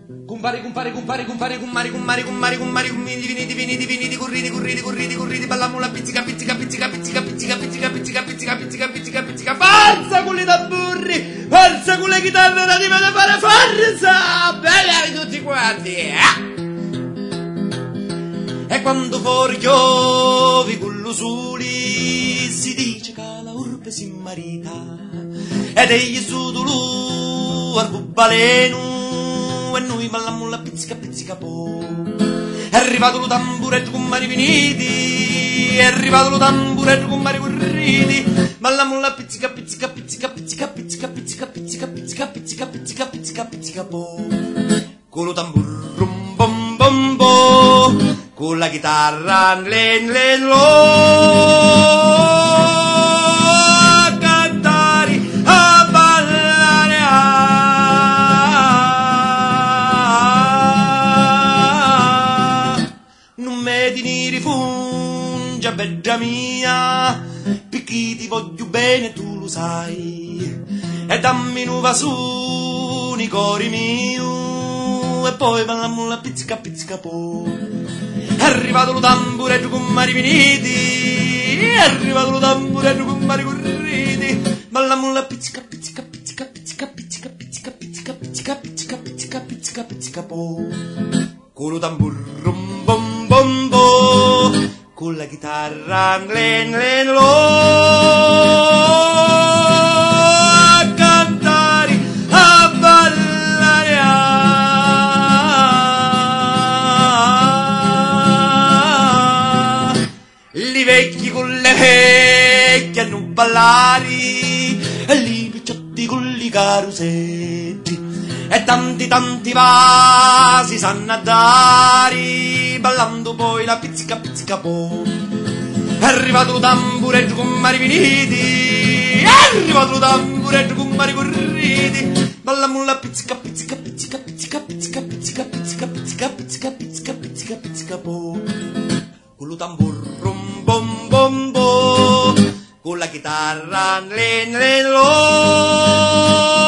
Cumpari, divini, corridi, ballamulla, pizzica, forza con le tamburri, forza con le chitarre, la deve fare forza, bella tutti quanti, E quando fuori chiovi con lo sole, si dice che la urbe si marita, ed egli su tu arcobaleno, e noi ballammo la pizzica po'. È arrivato lo tamburetto con mani finiti, è arrivato lo tamburetto con mani corriti, ballammo la pizzica po'. Con lo tamburrum bom bom bo, con la chitarra len lo. Beggia mia, perché ti voglio bene, tu lo sai, e dammi nuova su, nei cori mio, e poi ballammo la pizzica po'. È arrivato lo tamburetto con mani finiti, è arrivato lo tamburetto con mani corriti, ballammo la pizzica po'. Con lo tamburrum bom bom bo, con la chitarra len lo, a cantare, a ballare, li vecchi con le vecchie a non ballare, e li picciotti con li carusetti, e tanti vasi sanno a dare, ballando poi la pizzica po'. È arrivato lo tamburetto con mani finiti, è arrivato lo tamburetto con mani corriti, ballammo la pizzica po'. Con lo tamburrum bom bom bo, con la chitarra len lo.